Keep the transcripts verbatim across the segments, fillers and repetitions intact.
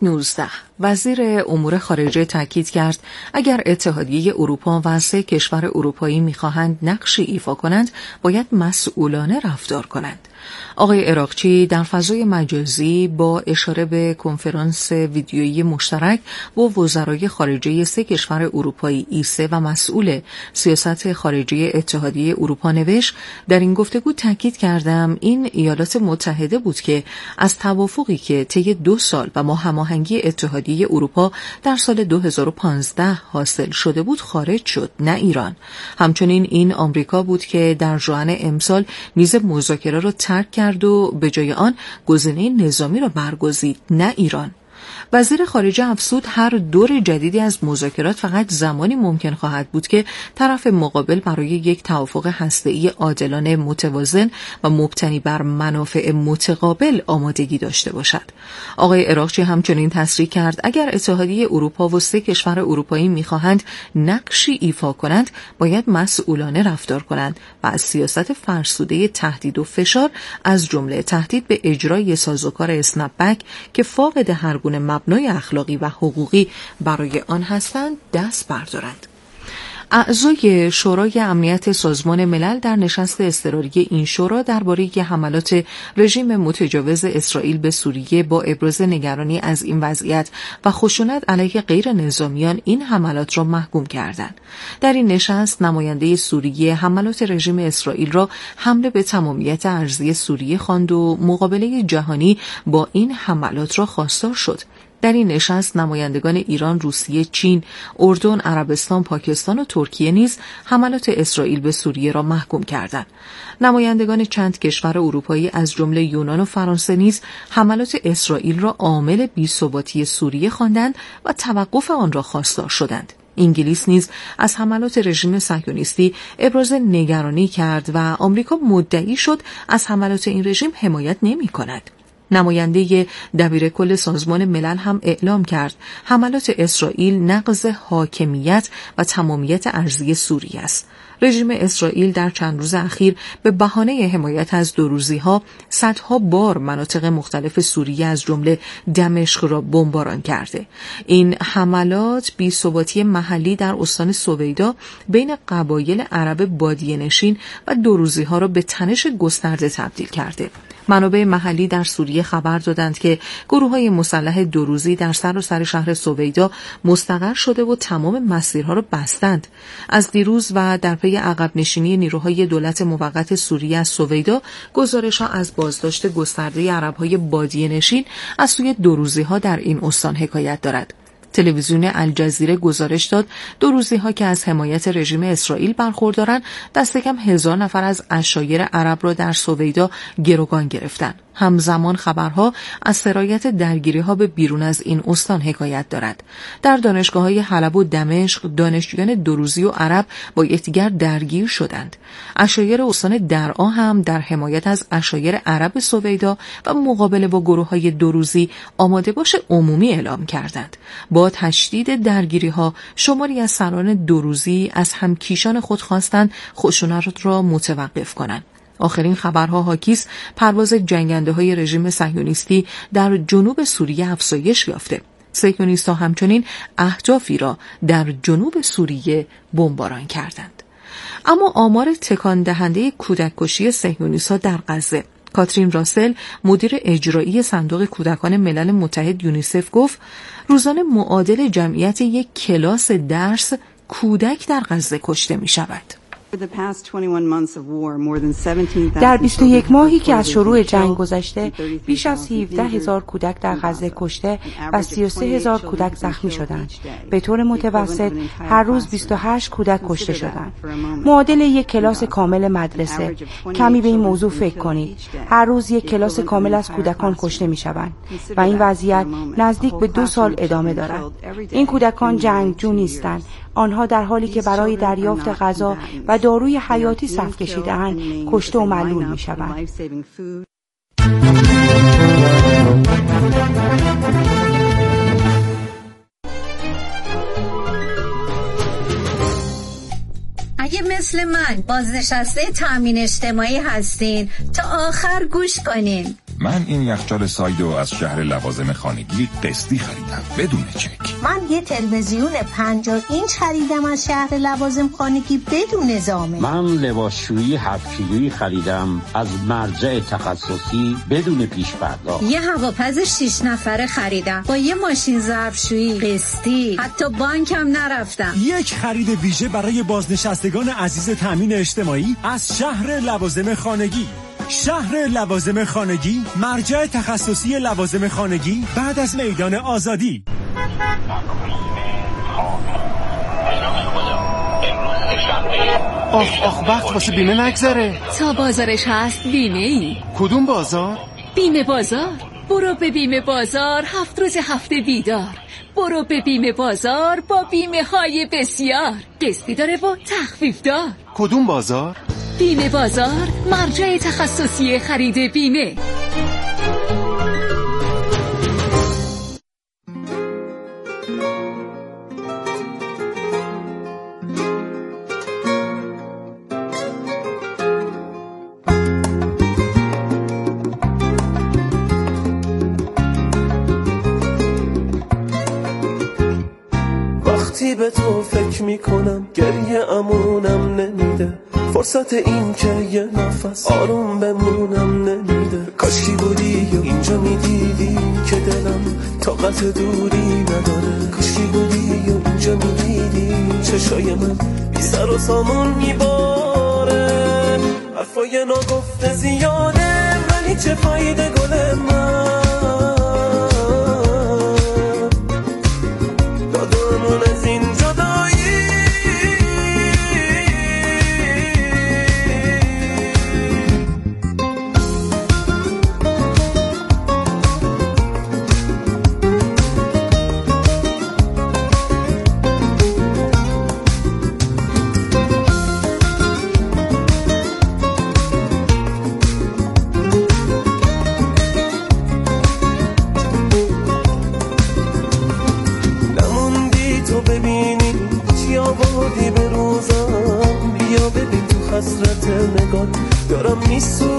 نوزده وزیر امور خارجه تاکید کرد اگر اتحادیه اروپا و سه کشور اروپایی می‌خواهند نقشی ایفا کنند باید مسئولانه رفتار کنند. آقای عراقچی در فضای مجازی با اشاره به کنفرانس ویدیویی مشترک با وزرای خارجه سه کشور اروپایی ای سه و مسئول سیاست خارجی اتحادیه اروپا نوشت: در این گفتگو تاکید کردم این ایالات متحده بود که از توافقی که طی دو سال و با هماهنگی اتحادیه اروپا در سال دو هزار و پانزده حاصل شده بود خارج شد، نه ایران. همچنین این آمریکا بود که در ژوئن امسال میز مذاکره را ترک کرد و به جای آن گزینه نظامی را برگزید، نه ایران. وزیر خارجه افزود هر دور جدیدی از مذاکرات فقط زمانی ممکن خواهد بود که طرف مقابل برای یک توافق هسته‌ای عادلانه متوازن و مبتنی بر منافع متقابل آمادگی داشته باشد. آقای عراقچی همچنین تصریح کرد اگر اتحادیه اروپا و سه کشور اروپایی می‌خواهند نقشی ایفا کنند باید مسئولانه رفتار کنند و از سیاست فرسوده تهدید و فشار از جمله تهدید به اجرای سازوکار اسنپ بک که فاقد هر گونه مبنای اخلاقی و حقوقی برای آن هستند دست بردارند. اعضای شورای امنیت سازمان ملل در نشست اضطراری این شورا درباره حملات رژیم متجاوز اسرائیل به سوریه با ابراز نگرانی از این وضعیت و خشونت علیه غیر نظامیان این حملات را محکوم کردند. در این نشست نماینده سوریه حملات رژیم اسرائیل را حمله به تمامیت ارضی سوریه خواند و مقابله جهانی با این حملات را خواستار شد. در این نشست نمایندگان ایران، روسیه، چین، اردن، عربستان، پاکستان و ترکیه نیز حملات اسرائیل به سوریه را محکوم کردند. نمایندگان چند کشور اروپایی از جمله یونان و فرانسه نیز حملات اسرائیل را عامل بی‌ثباتی سوریه خواندند و توقف آن را خواستار شدند. انگلیس نیز از حملات رژیم صهیونیستی ابراز نگرانی کرد و آمریکا مدعی شد از حملات این رژیم حمایت نمی‌کند. نماینده دبیرکل سازمان ملل هم اعلام کرد حملات اسرائیل نقض حاکمیت و تمامیت ارضی سوریه است. رژیم اسرائیل در چند روز اخیر به بهانه حمایت از دوروزی‌ها صدها بار مناطق مختلف سوریه از جمله دمشق را بمباران کرده. این حملات بی‌ثباتی محلی در استان سویدا بین قبایل عرب بادیه‌نشین و دوروزی‌ها را به تنش گسترده تبدیل کرده. منابع محلی در سوریه خبر دادند که گروه‌های مسلح دوروزی در سراسر شهر سویدا مستقر شده و تمام مسیرها را بستند. از دیروز و در پی عقب نشینی نیروهای دولت موقت سوریه از سویدا، گزارش‌ها از بازداشت گسترده عرب‌های بادیه‌نشین از سوی دوروزی‌ها در این استان حکایت دارد. تلویزیون الجزیره گزارش داد دوروزی‌ها که از حمایت رژیم اسرائیل برخوردارند دست کم هزار نفر از عشایر عرب را در سویدا گروگان گرفتند. همزمان خبرها از سرایت درگیری‌ها به بیرون از این استان حکایت دارد. در دانشگاه‌های حلب و دمشق دانشجویان دوروزی و عرب با یکدیگر درگیر شدند. عشایر استان درعا هم در حمایت از عشایر عرب سویدا و مقابله با گروه‌های دوروزی آماده باش عمومی اعلام کردند. با تشدید درگیری‌ها شماری از سران دوروزی از همکیشان خود خواستند خشونت را متوقف کنند. آخرین خبرها حاکیست پرواز جنگنده‌های رژیم صهیونیستی در جنوب سوریه افزایش یافته. صهیونیست‌ها همچنین اهدافی را در جنوب سوریه بمباران کردند. اما آمار تکان دهنده کودک کشی صهیونیست‌ها در غزه. کاترین راسل مدیر اجرایی صندوق کودکان ملل متحد یونیسف گفت روزانه معادل جمعیت یک کلاس درس کودک در غزه کشته می شود. در بیست و یک ماهی که از شروع جنگ گذشته بیش از هفده هزار کودک در غزه کشته و سی و سه هزار کودک زخمی شدند. به طور متوسط هر روز بیست و هشت کودک کشته شدند. معادل یک کلاس کامل مدرسه. کمی به این موضوع فکر کنید. هر روز یک کلاس کامل از کودکان کشته می شوند و این وضعیت نزدیک به دو سال ادامه دارد. این کودکان جنگجو نیستند. آنها در حالی که برای دریافت غذا و داروی حیاتی صف کشیده‌اند کشته و معلول می‌شوند. اگه مثل من بازنشسته تامین اجتماعی هستین تا آخر گوش کنین. من این یخچال سایدو از شهر لوازم خانگی قسطی خریدم بدون چک. من یه تلویزیون پنجاه اینچ خریدم از شهر لوازم خانگی بدون ضامن. من لباسشویی هفت کیلویی خریدم از مرجع تخصصی بدون پیش پرداخت. یه هواپز شش نفره خریدم با یه ماشین ظرفشویی قسطی، حتی بانکم نرفتم. یک خرید ویژه برای بازنشستگان عزیز تامین اجتماعی از شهر لوازم خانگی. شهر لوازم خانگی، مرجع تخصصی لوازم خانگی بعد از میدان آزادی. آخ آخ وقت واسه بیمه نگذره. تا بازارش هست بیمه ای. کدوم بازار؟ بیمه بازار. برو به بیمه بازار، هفت روز هفته بیدار. برو به بیمه بازار با بیمه های بسیار. قسطی داره و تخفیف دار. کدوم بازار؟ بیمه بازار، مرجع تخصصی خرید بیمه. وقتی به تو فکر میکنم گریه امونم نمیده، فرصت این که یه نفس آروم بمونم نمیده. کاشکی بودی یا اینجا میدیدی که دلم طاقت دوری نداره. کاشکی بودی یا اینجا میدیدی چشای من بی سر و سامون میباره. حرفای ناگفته زیاده ولی چه فایده گل من، دادمون از این جدایی. حسرت نگاه دارم میسوزم،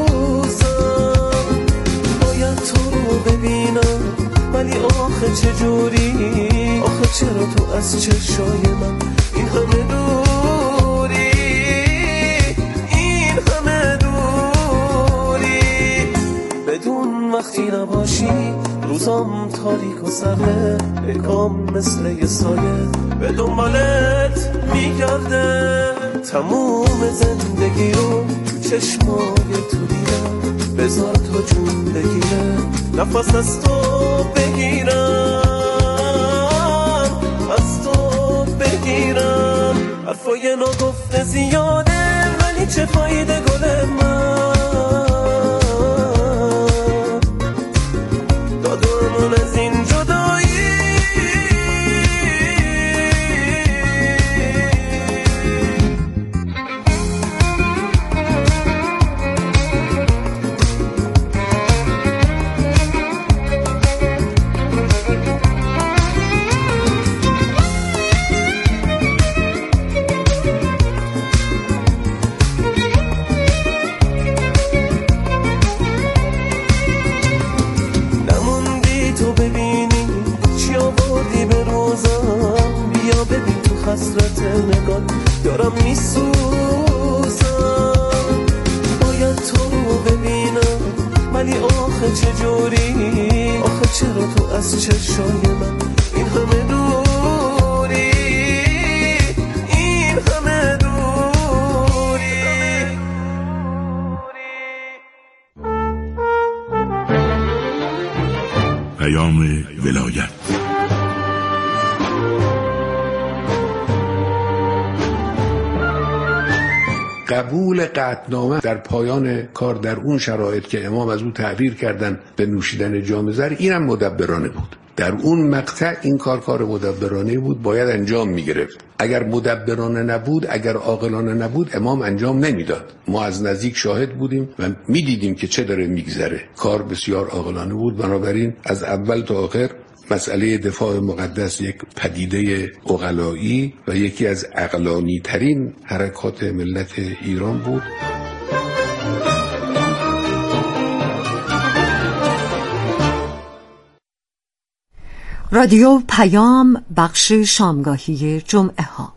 باید تو رو ببینم ولی آخه چجوری؟ آخه چرا تو از چشای من این همه دوری، این همه دوری؟ بدون وقتی نباشی روزام تاریک و سرده، اکام مثل یه سایه به دنبالت میگرده. تموم زندگی رو تو چشمای تو دیدم، بذار تو جون بگیره نفس از تو بگیرم، از تو بگیرم. حرفای ناگفته زیاده ولی چه فایده گل من، دادمون از این جدایی. حسرت نگاه دارم میسوزم، باید تو رو ببینم ولی آخه چجوری؟ آخه چرا تو از چشای من این همه دوری، این همه دوری؟ پیام ولایت. قبول قطعنامه در پایان کار در اون شرایط که امام از او تعبیر کردن به نوشیدن جام زر، اینم مدبرانه بود. در اون مقطع این کار کار مدبرانه بود، باید انجام میگرفت. اگر مدبرانه نبود، اگر عاقلانه نبود، امام انجام نمیداد. ما از نزدیک شاهد بودیم و میدیدیم که چه داره میگذره. کار بسیار عاقلانه بود. بنابراین از اول تا آخر مسئله دفاع مقدس یک پدیده عقلایی و یکی از عقلانی ترین حرکات ملت ایران بود. رادیو پیام، بخش شامگاهی جمعه ها.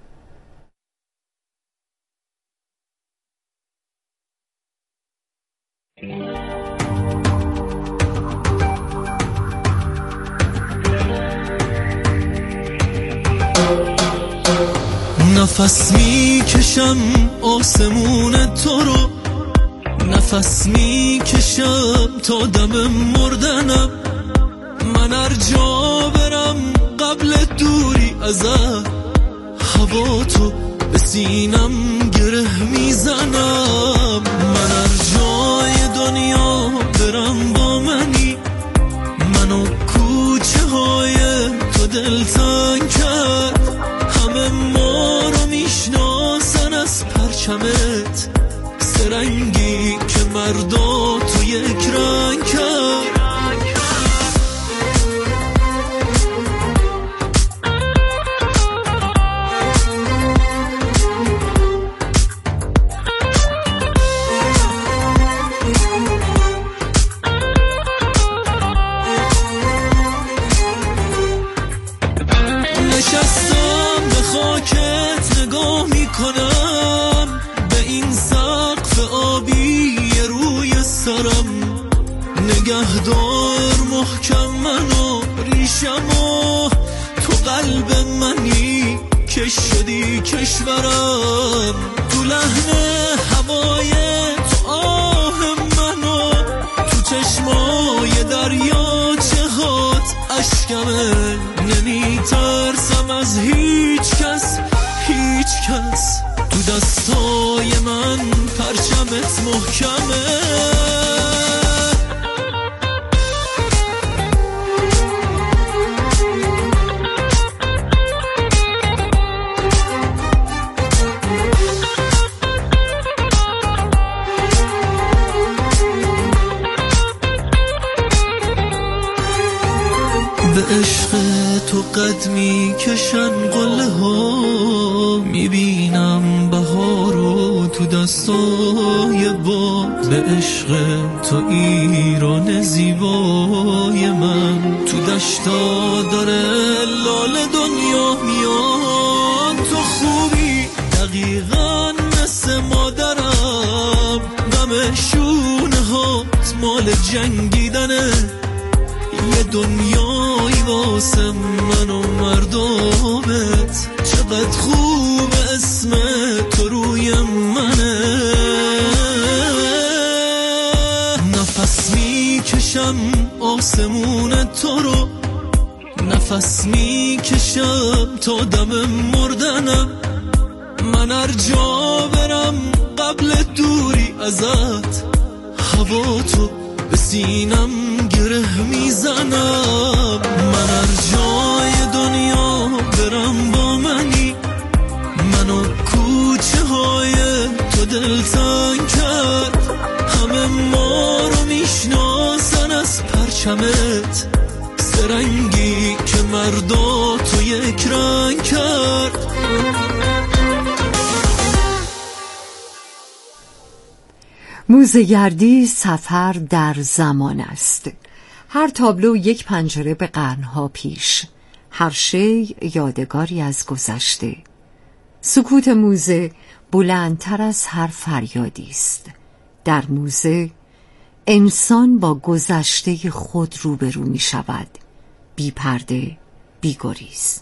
نفس می کشم آسمون تو رو، نفس می کشم تا دم مردنم. من هر جا برم قبل دوری ازت، هوا تو به سینم گره میزنم. من هر جای دنیا برم با منی، منو کوچه های تو دلتنگ کرد. همه ما رو میشناسن از پرچمت، سرنگی که مردا تو یک رنگ کرد. نشستم به خاکت نگاه میکنم، به این سقف آبی روی سرم. نگهدار محکم منو ریشمو، تو قلب منی که شدی کشورم. تو لحن هوای تو آه منو، تو چشمای دریاچه هات اشکمه. نمی ترسم از هیچ کس، هیچ کس. تو دستای من پرچمت محکمه. به عشق تو قدمی کشن قله ها، میبینم بهارو تو دستای با. به عشق تو ایران زیبای من، تو دشتا داره لاله دنیا میاد. تو خوبی دقیقا مثل مادرم، غم شونه هات مال جنگیدنه. یه دنیایی واسه من و مردمت، چقدر خوب اسم تو روی منه. نفس می کشم آسمون تو رو، نفس می کشم تا دم مردنم. من هر جا برم قبل دوری ازت، هوا تو به سینم گره میزنم. من هر جای دنیا برم با منی، منو کوچه های تو دلتنگ کرد. همه ما رو میشناسن از پرچمت، سرنگی که مردا تو یک رنگ کرد. موزه‌گردی سفر در زمان است. هر تابلو یک پنجره به قرنها پیش، هر شی یادگاری از گذشته. سکوت موزه بلندتر از هر فریادی است. در موزه انسان با گذشته خود روبرو می شود، بی پرده، بی گریز.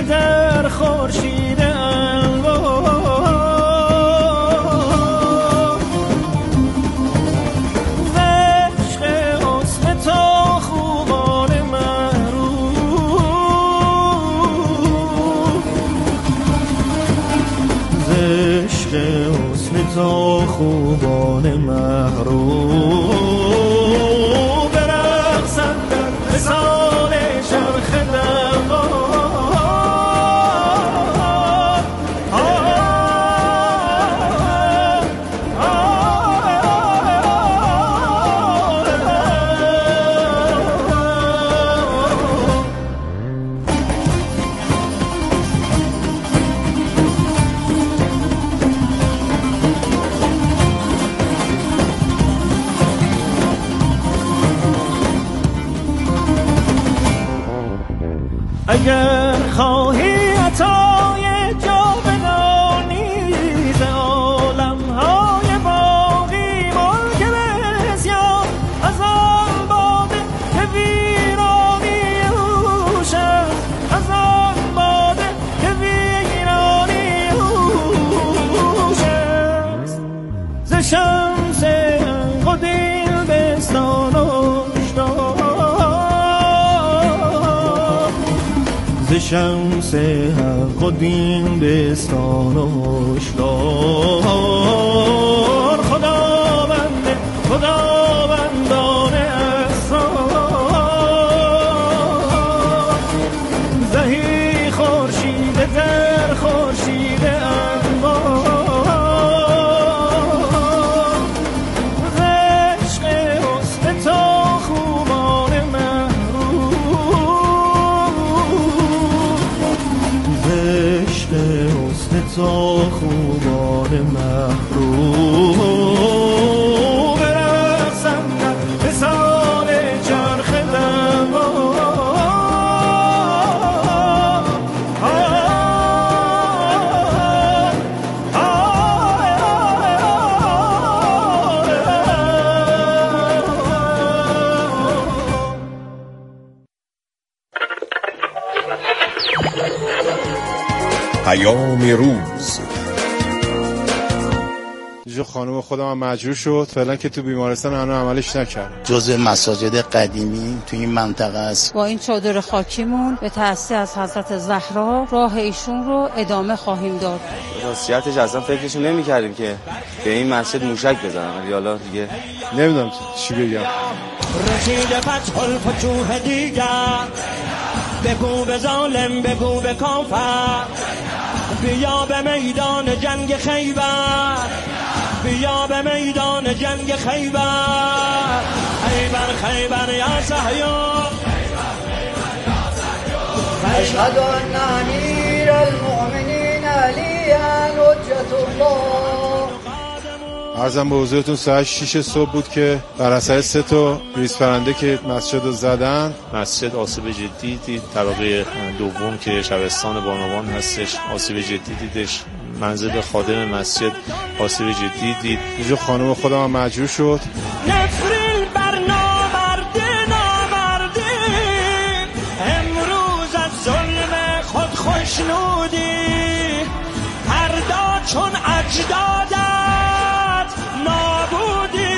در خورشید انوار ز عشق حسن تا خوبان محروم ز عشق حسن تا خوبان محروم اگر خواهی عطای جاودانی ز عالم‌های باقی ملک بسیار از آن باده که ویرانی اوش است از آن باده که ویرانی اوش است ز شمس قدیم بستان ز شمس حق و دین بستان و هشدار خداوند خداوندان اسرار زهی خورشید در خورشید انوار ز عشق حسن تا خوبان تا خوبان محروم برسند به سال چرخ پیام روز. جو خانم خودم هم مجبور شد فعلا که تو بیمارستان هنوز عملش نکرد. جزء مساجد قدیمی تو این منطقه است. با این چادر خاکیمون به تأسیس از حضرت زهرا راه ایشون رو ادامه خواهیم داد. راستیتش اصلا فکرشو نمی‌کردیم که به این مسجد موشک بزنن، ولی حالا دیگه نمیدونم چی بگم. رشید فتح الفتوح دیگر بگو به ظالم بگو به کافر بیا به میدان جنگ خیبر بیا به میدان جنگ خیبر خیبر خیبر یا صهیون اشهد ان امیر المؤمنین علی حجت الله. عرضم به حضورتون ساعت شیش صبح بود که بر اثر سه تا ریز پرنده که مسجد رو زدن مسجد آسیب جدی دید. طبقه دوم که شبستان بانوان هستش آسیب جدی دیدش. منزل خادم مسجد آسیب جدی دید. اینجا خانم خودم هم مجبور شد نفرین بر نامرده نامرده امروز از ظلم خود خوشنودی فردا چون اجدادت نابودی.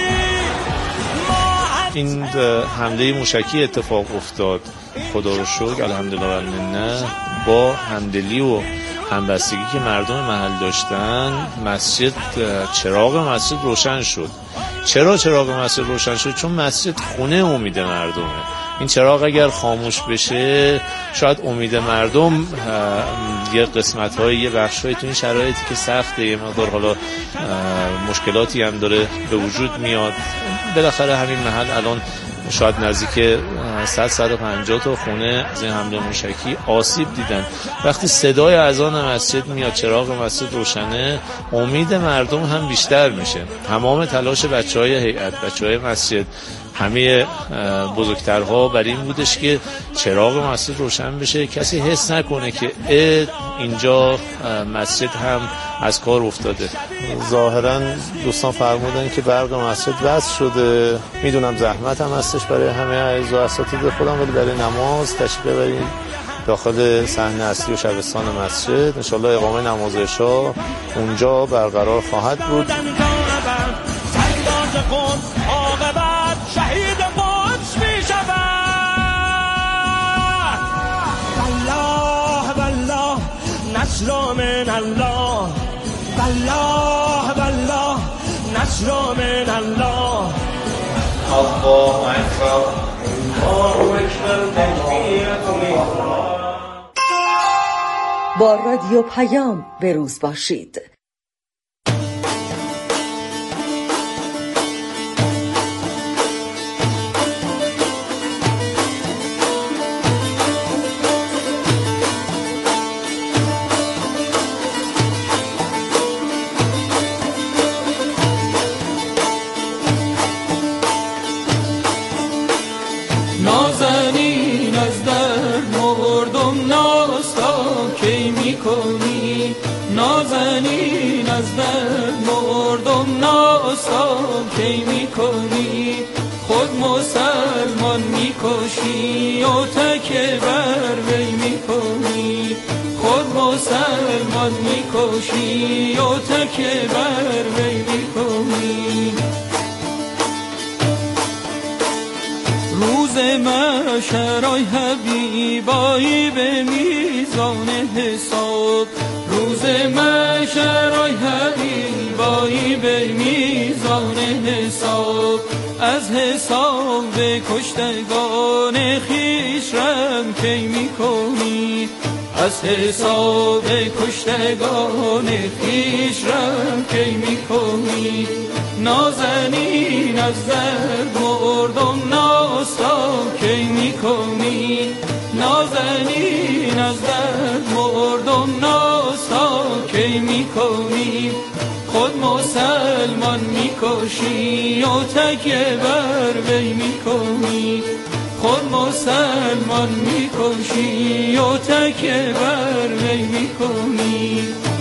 این حمله موشکی اتفاق افتاد، خدا رو شکر الحمدلله و المنه. با همدلی و همبستگی که مردم محل داشتن مسجد چراغ مسجد روشن شد. چرا چراغ مسجد روشن شد؟ چون مسجد خونه امید مردمه. این چراغ اگر خاموش بشه شاید امید مردم یه قسمت‌های یه بخش‌های تو این شرایطی که سخته یه مقدار حالا مشکلاتی هم داره به وجود میاد. بالاخره همین محل الان شاید نزدیک صد صد و پنجاه تا خونه از این حمله موشکی آسیب دیدن. وقتی صدای اذان مسجد میاد چراغ مسجد روشنه امید مردم هم بیشتر میشه. تمام تلاش بچهای هیئت بچهای مسجد همه بزرگترها برای این بودش که چراغ مسجد روشن بشه، کسی حس نکنه که اینجا مسجد هم از کار افتاده. ظاهرا دوستان فرمودن که برق مسجد وصل شده. میدونم زحمت هم هستش برای همه اعضا اساتید خودم، ولی برای نماز تشریف ببرید داخل صحن اصلی و شبستان مسجد. انشالله اقامه نماز عشا اونجا برقرار خواهد بود. شهید قدس می شود. والله والله نصر من الله، والله والله نصر من الله. الله اکبر الله اکبر تکبیرت الله. با رادیو پیام به روز باشید. نازنین از در مردم ناستا کی میکنی، نازنین از در مردم ناستا کی میکنی. خود مسلمان میکشی و تکه بر وی میکنی، خود مسلمان میکشی و تکه بر وی میکنی. روز محشر حبیبایی به میزان حساب، روز محشر حبیبایی به میزان حساب. از حساب کشتگان خویش رم کی میکنی، از حساب کشتگان خویش رم کی میکنی. نازنین از درد مردم ناستا کی میکنی، نازنین از درد مردم ناستا کی میکنی. خود مسلمان میکشی و تکیه بر وی میکنی، خود مسلمان میکشی و تکیه بر وی میکنی.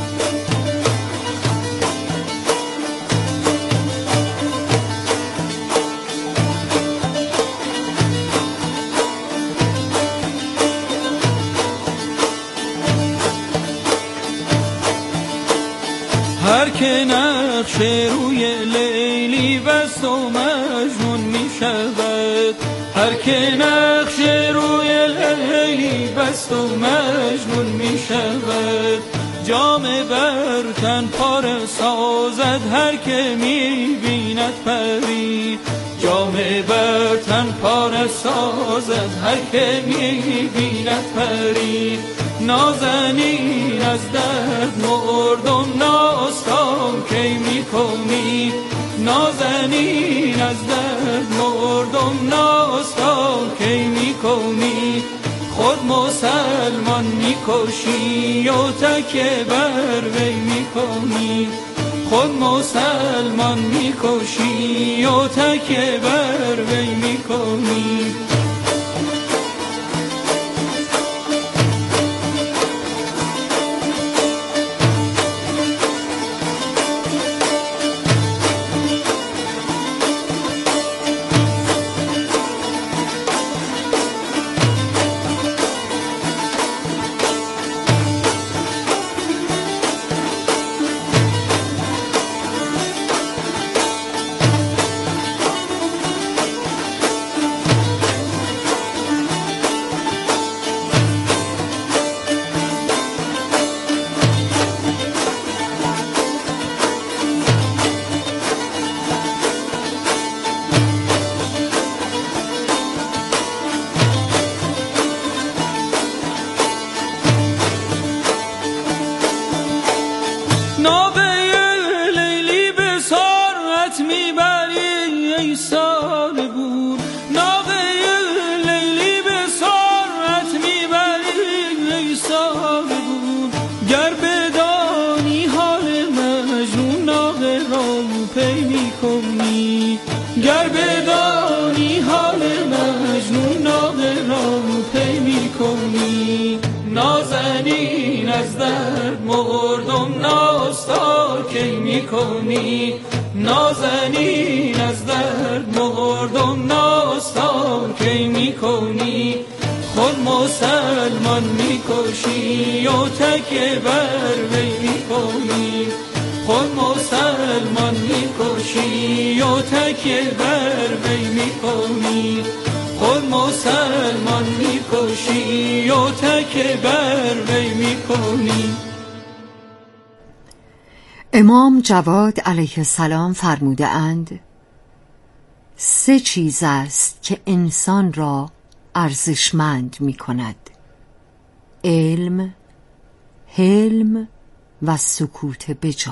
هر که نقش روی لیلی بست و مجنون می شود، هر که نقش روی لیلی بست و مجنون می شود. جام بر تن پاره سازد هر که می بیند پری، جام بر تن پاره سازد هر که می بیند پری. نازنین از درد مردم ناستا کی میکنی، نازنین از درد مردم ناستا کی میکنی. خود مسلمان میکشی و تکیه بر وی میکنی، خود مسلمان میکشی و تکیه بر وی میکنی. گر بدانی حال مجنون ناقه را پی می کنی. نازنین از درد مردم ناستا کی می کنی، نازنین از درد مردم ناستا کی می کنی. خود مسلمان میکشی و تکیه بر وی میکنی خود مسلمان میکشی و تکیه بر وی میکنی خود مسلمان میکشی و تکیه بر وی میکنی. امام جواد علیه السلام فرموده اند سه چیز است که انسان را ارزشمند می کند: علم، حلم و سکوت بجا.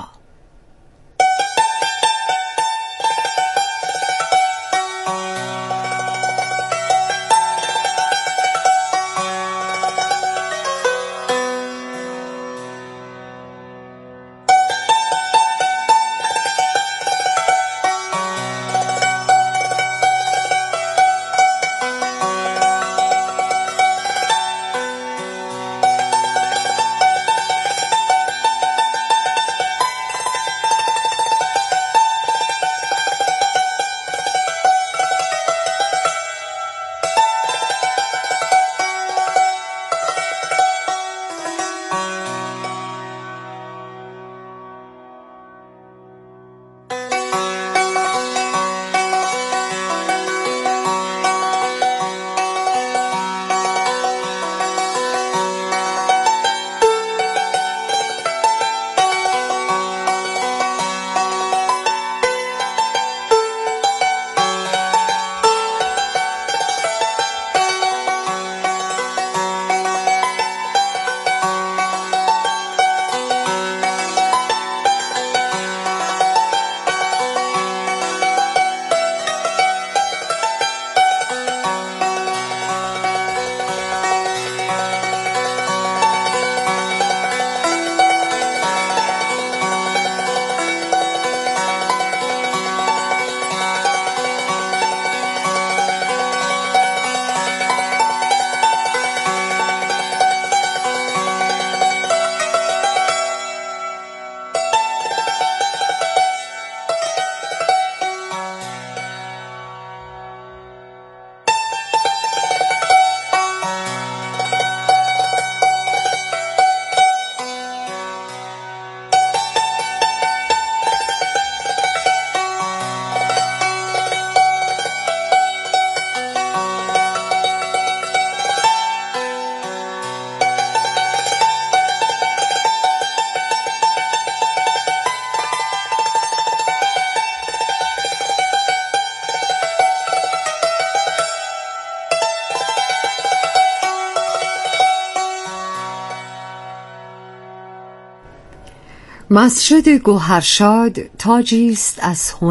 مسجد گوهرشاد تاجی است از